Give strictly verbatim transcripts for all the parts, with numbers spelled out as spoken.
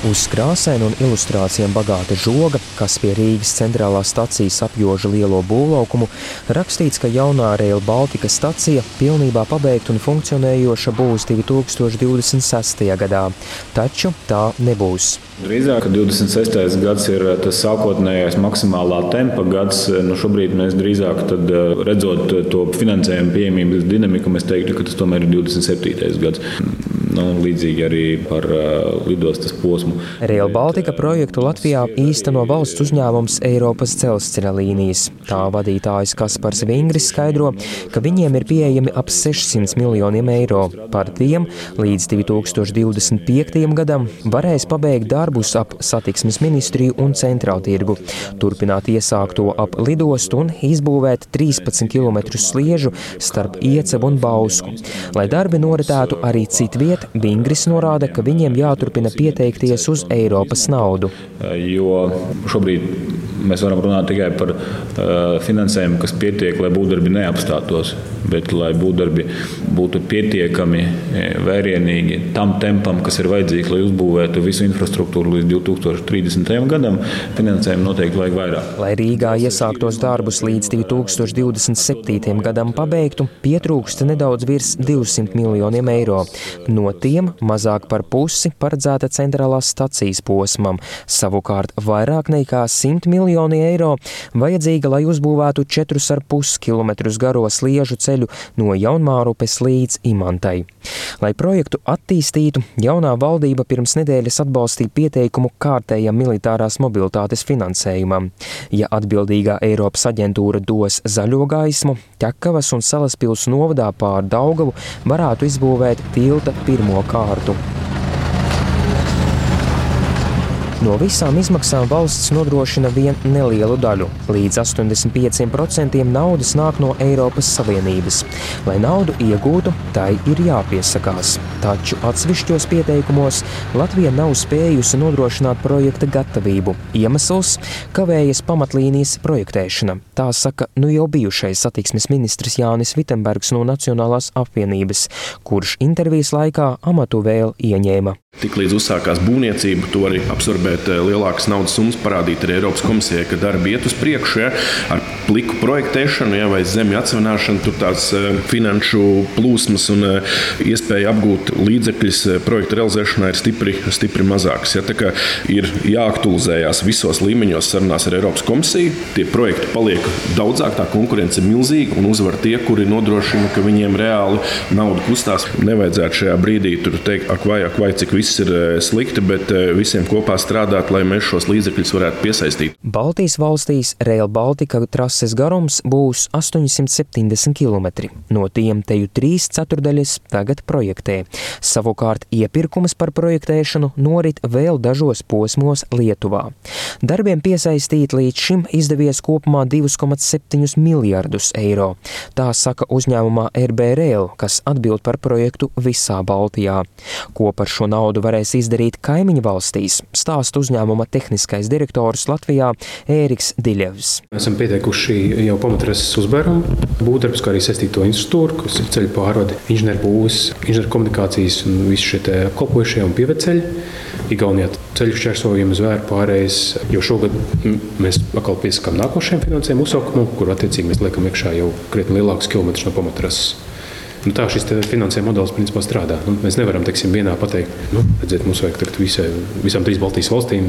Uz krāsainu un ilustrācijām bagāta žoga, kas pie Rīgas centrālās stacijas apjoža lielo būvlaukumu, rakstīts, ka jaunā Rail Baltica stacija pilnībā pabeigta un funkcionējoša būs divi tūkstoši divdesmit sestajā gadā, taču tā nebūs. Drīzāk divdesmit sestais gads ir tas sākotnējais maksimālā tempa gads. Nu, šobrīd mēs drīzāk tad, redzot to finansējumu pieejamības dinamiku, mēs teiktu, ka tas tomēr ir divdesmit septītais gads. Nu, līdzīgi arī par uh, lidostas posmu. Rail Baltica projektu Latvijā īsteno valsts uzņēmums Eiropas dzelzceļa līnijas. Tā vadītājs Kaspars Vingris skaidro, ka viņiem ir pieejami ap sešsimt miljoniem eiro. Par tiem līdz divi tūkstoši divdesmit piektajam gadam varēs pabeigt darbus ap satiksmes ministriju un centrāltirgu, turpināt iesākto ap lidostu un izbūvēt trīspadsmit kilometrus sliežu starp Iecevu un Bausku. Lai darbi noritētu arī citviet, Vingris norāda, ka viņiem jāturpina pieteikties uz Eiropas naudu. Jo šobrīd mēs varam runāt tikai par uh, finansējumu, kas pietiek, lai būvdarbi neapstātos, bet lai būvdarbi būtu pietiekami vērienīgi tam tempam, kas ir vajadzīgs, lai uzbūvētu visu infrastruktūru līdz divi tūkstoši trīsdesmitajam gadam, finansējumu noteikti vajag vairāk. Lai Rīgā iesāktos darbus līdz divi tūkstoši divdesmit septītajam gadam pabeigtu, pietrūkst nedaudz virs divsimt miljoniem eiro. No tiem mazāk par pusi paredzēta centrālās stacijas posmam, savukārt vairāk nekā simt miljoni eiro vajadzīga, lai uzbūvētu četrus ar pus kilometrus garo sliežu ceļu no Jaunmārupes līdz Imantai. Lai projektu attīstītu, jaunā valdība pirms nedēļas atbalstīja pieteikumu kārtējam militārās mobilitātes finansējumam. Ja atbildīgā Eiropas aģentūra dos zaļo gaismu, Ķekavas un Salaspils novadā pār Daugavu varētu izbūvēt tilta pirmo kārtu. No visām izmaksām valsts nodrošina vien nelielu daļu. Līdz astoņdesmit pieciem procentiem naudas nāk no Eiropas Savienības. Lai naudu iegūtu, tai ir jāpiesakās. Taču atsevišķos pieteikumos Latvija nav spējusi nodrošināt projekta gatavību. Iemesls – kavējas pamatlīnijas projektēšana. Tā saka nu jau bijušais satiksmes ministrs Jānis Vitenbergs no Nacionālās apvienības, kurš intervijas laikā amatu vēl ieņēma. Tiklīdz uzsākās būvniecība, to arī absorbēt lielākas naudas summas, parādīt arī Eiropas komisijai, ka darbi iet uz priekšu, ja, ar pliku projektēšanu, ja, vai zemju atsevināšanu, tur tās finanšu plūsmas un iespēja apgūt līdzekļus projektu realizēšanai ir stipri, stipri mazākas. Ja, tā kā ir jāaktualizējās visos līmeņos sarunās ar Eiropas komisiju, tie projekti paliek daudzāk, tā konkurence ir milzīga un uzvar tie, kuri nodrošina, ka viņiem reāli nauda kustās. Nevajadzētu šajā brīdī tur teikt, ak vai, ak vai, cik viss ir slikti, bet visiem kopā strādāt, lai mēs šos līdzekļus varētu piesaistīt. Baltijas valstīs Rail Baltica trases garums būs astoņsimt septiņdesmit kilometri. No tiem teju trīs ceturdaļas tagad projektē. Savukārt iepirkums par projektēšanu norit vēl dažos posmos Lietuvā. Darbiem piesaistīt līdz šim izdevies kopumā divus komats septiņus miljardus eiro. Tā saka uzņēmumā R B Rail, kas atbild par projektu visā Baltijā. Ko par šo naudu varēs izdarīt kaimiņu valstīs, stāsta uzņēmuma tehniskais direktors Latvijā Ēriks Diļevs. Esam pieteikuši jau pamatrases uzbērumu, būvdarbus, kā arī saistīto infrastruktūru, kas ir ceļu pārvade, inženierbūves, inženierkomunikācijas un visi šie te apkalpojušie un pieveceļi. Igaunijā ceļu šķērsojumi zvēru pārējais, jo šogad mēs atkal piesakām nākošajam finansējumu uzsaukumam, kur attiecīgi mēs liekam iekšā jau krietni lielākus kilometrus no pamatrases. Nu, tā šis finansējuma modelis principā strādā. Nu, mēs nevaram, teiksim, vienā pateikt, nu, redziet, mums vajag tagad visai, visām trīs Baltijas valstīm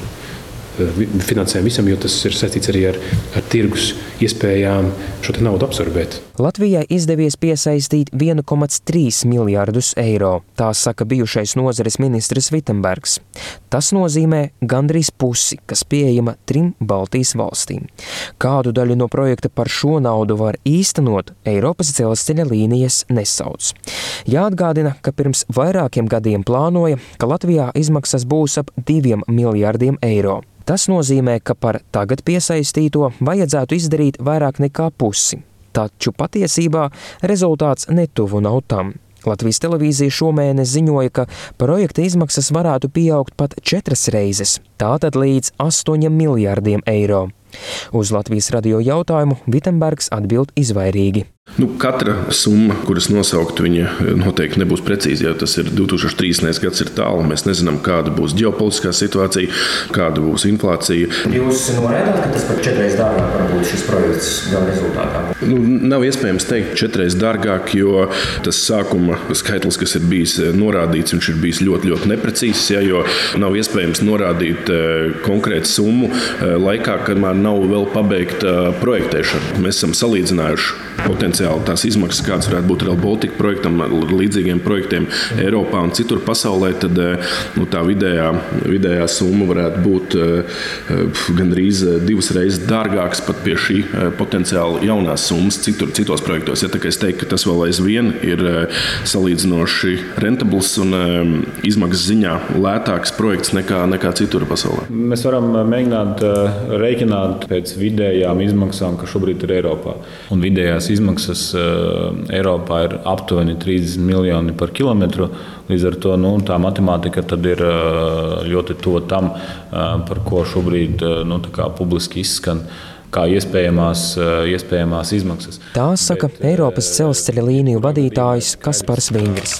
finansējumu visam, jo tas ir saistīts arī ar, ar tirgus iespējām šo te naudu absorbēt. Latvijai izdevies piesaistīt viens komats trīs miljardus eiro, tā saka bijušais nozares ministrs Vitenbergs. Tas nozīmē gandrīz pusi, kas pieejama trim Baltijas valstīm. Kādu daļu no projekta par šo naudu var īstenot, Eiropas dzelzceļa līnijas nesauc. Jāatgādina, ka pirms vairākiem gadiem plānoja, ka Latvijā izmaksas būs ap diviem miljardiem eiro. Tas nozīmē, ka par tagad piesaistīto vajadzētu izdarīt vairāk nekā pusi. Taču patiesībā rezultāts netuvu nav tam. Latvijas televīzija šomēnes ziņoja, ka projekta izmaksas varētu pieaugt pat četras reizes, tātad līdz astoņiem miljardiem eiro. Uz Latvijas radio jautājumu Vitenbergs atbild izvairīgi. Nu, katra summa, kuras nosaukt, viņa noteikti nebūs precīzi, jo tas ir divi tūkstoši trīsdesmitais gads ir tālu. Mēs nezinām, kāda būs ģeopolitiskā situācija, kāda būs inflācija. Jūs norādāt, ka tas pat četreiz dārgāk var būt šis projekts gala rezultātā? Nu, nav iespējams teikt četreiz dārgāk, jo tas sākuma skaitlis, kas ir bijis norādīts, viņš ir bijis ļoti, ļoti neprecīzs, ja, jo nav iespējams norādīt konkrētu summu laikā, kamēr nav vēl pabeigta projektēšana. Mēs esam salīdzinājuši potenciāli tās izmaksas, kādas varētu būt Rail Baltica projektam, līdzīgiem projektiem Eiropā un citur pasaulē, tad nu, tā vidējā, vidējā summa varētu būt gandrīz divas reizes dārgāks pat pie šī potenciāli jaunās summas citur, citos projektos. Ja, tā kā es teiktu, ka tas vēl aizvien ir salīdzinoši rentabls un izmaksas ziņā lētāks projekts nekā, nekā citur pasaulē. Mēs varam mēģināt rēķināt pēc vidējām izmaksām, kas šobrīd ir Eiropā. Un vidējās izmaksas Eiropā ir aptuveni trīsdesmit miljoni par kilometru. Līdz ar to nu, tā matemātika tad ir ļoti tuva tam, par ko šobrīd nu, tā kā publiski izskan, kā iespējamās, iespējamās izmaksas. Tā saka Bet, Eiropas dzelzceļa līniju vadītājs Kaspars Vingrs.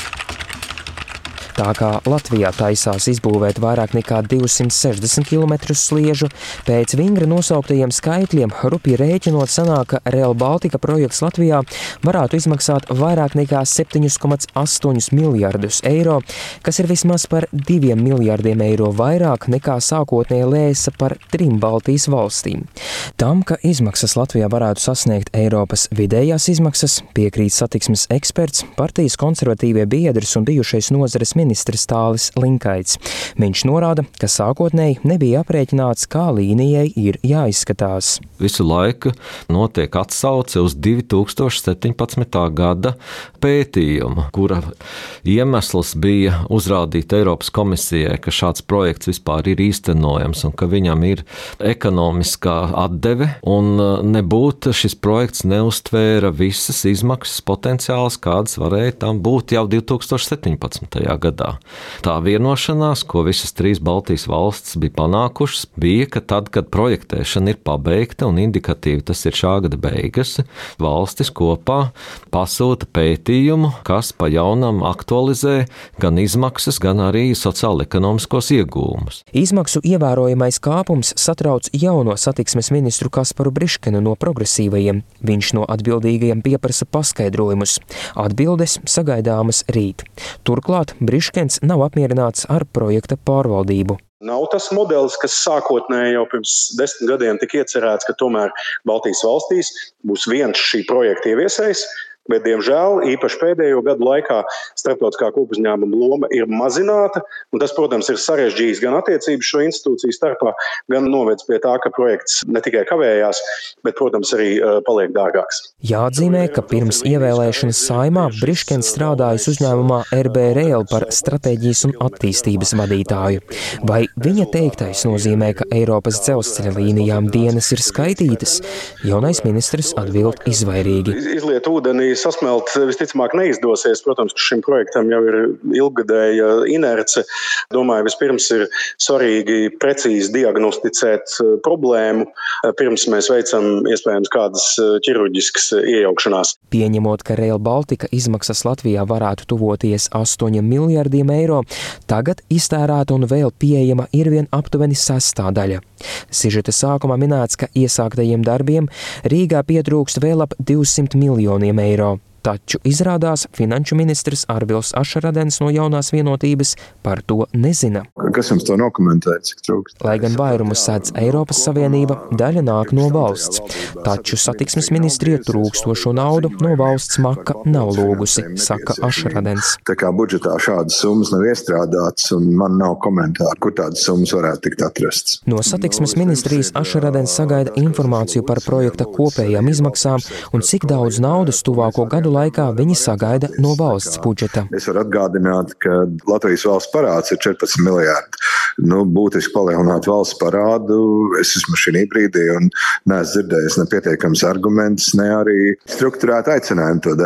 Tā kā Latvijā taisās izbūvēt vairāk nekā divsimt sešdesmit kilometrus sliežu, pēc Vingra nosauktajiem skaitļiem rupi rēķinot sanāk, ka Rail Baltica projekts Latvijā varētu izmaksāt vairāk nekā septiņi komats astoņi miljardus eiro, kas ir vismaz par diviem miljardiem eiro vairāk nekā sākotnēji lēsa par trim Baltijas valstīm. Tam, ka izmaksas Latvijā varētu sasniegt Eiropas vidējās izmaksas, piekrīt satiksmes eksperts, partijas konservatīvie biedrs un bijušais nozares ministrs ministrs Tālis Linkaits. Viņš norāda, ka sākotnēji nebija aprēķināts, kā līnijai ir jāizskatās. Visu laiku notiek atsauce uz divi tūkstoši septiņpadsmitā gada pētījumu, kura iemesls bija uzrādīt Eiropas komisijai, ka šāds projekts vispār ir īstenojams un ka viņam ir ekonomiskā atdeve, un nebūtu šis projekts neuztvēra visas izmaksas potenciāls, kādas varēja tam būt jau divi tūkstoši septiņpadsmitajā gadā. Tā vienošanās, ko visas trīs Baltijas valstis bija panākušas, bija, ka tad, kad projektēšana ir pabeigta un indikatīvi tas ir šā gada beigas, valstis kopā pasūta pētījumu, kas pa jaunam aktualizē gan izmaksas, gan arī sociāla-ekonomiskos iegūmus. Izmaksu ievērojamais kāpums satrauc jauno satiksmes ministru Kasparu Briškenu no progresīvajiem. Viņš no atbildīgajiem pieprasa paskaidrojumus. Atbildes sagaidāmas rīt. Turklāt Briškens nav apmierināts ar projekta pārvaldību. Nav tas modelis, kas sākotnēji jau pirms desmit gadiem tika iecerēts, ka tomēr Baltijas valstīs būs viens šī projekta ieviesējs, bet, diemžēl, īpaši pēdējo gadu laikā starptautiskā kopuzņēmuma loma ir mazināta, un tas, protams, ir sarežģījis gan attiecības šo institūciju starpā, gan novedis pie tā, ka projekts ne tikai kavējās, bet, protams, arī paliek dārgāks. Jāatzīmē, ka pirms ievēlēšanas Saeimā Briškens strādājis uzņēmumā R B Rail par stratēģijas un attīstības vadītāju. Vai viņa teiktais nozīmē, ka Eiropas dzelzceļa līnijām dienas ir skaitītas? Jaunais ministrs atbild izvairīgi. Izliet ūdenī sasmelt visticamāk neizdosies. Protams, ka šim projektam jau ir ilggadēja inerce. Domāju, vispirms ir svarīgi precīzi diagnosticēt problēmu, pirms mēs veicam iespējams kādas ķirurģiskas iejaukšanās. Pieņemot, ka Rail Baltica izmaksas Latvijā varētu tuvoties astoņiem miljardiem eiro, tagad iztērēta un vēl pieejama ir vien aptuveni sestā daļa. Sižeta sākumā minēts, ka iesāktajiem darbiem Rīgā pietrūkst vēl ap divsimt miljoniem eiro. Taču izrādās finanšu ministrs Arvils Ašaradens no Jaunās vienotības par to nezina. Kas jums to nokomentēja, cik trūkst? Lai gan vairumu sēdz Eiropas Savienība, daļa nāk no valsts. Taču satiksmes ministrija trūkstošo naudu no valsts maka nav lūgusi, saka Ašaradens. Tā kā budžetā šādas summas nav iestrādātas un man nav komentāru, kur tādas summas varētu tikt atrasts. No satiksmes ministrijas Ašaradens sagaida informāciju par projekta kopējām izmaksām un cik daudz naudas tuvāko gadu laikā viņi sagaida no valsts budžeta. Es varu atgādināt, ka Latvijas valsts parāds ir četrpadsmit miljārdi. Nu, būtiski palielināt valsts parādu, es esmu šī brīdī un neesmu dzirdējis ne pietiekams argumentus, ne arī strukturēt aicinājumu to darīt.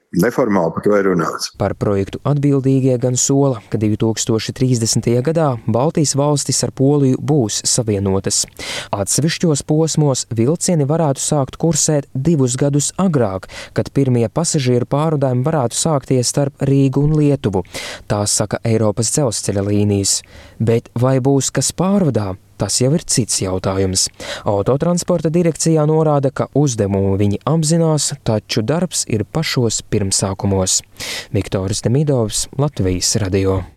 neformāli par to ir runāts. Par projektu atbildīgie gan sola, ka divi tūkstoši trīsdesmitajā gadā Baltijas valstis ar Poliju būs savienotas. Atsevišķos posmos vilcieni varētu sākt kursēt divus gadus agrāk, kad pirmie pasažieru pārvadājumi varētu sākties starp Rīgu un Lietuvu. Tā saka Eiropas dzelzceļa līnijas. Bet vai būs kas pārvadā? Tas jau ir cits jautājums. Autotransporta direkcijā norāda, ka uzdevumu viņi apzinās, taču darbs ir pašos pirmsākumos. Viktors Demidovs, Latvijas radio.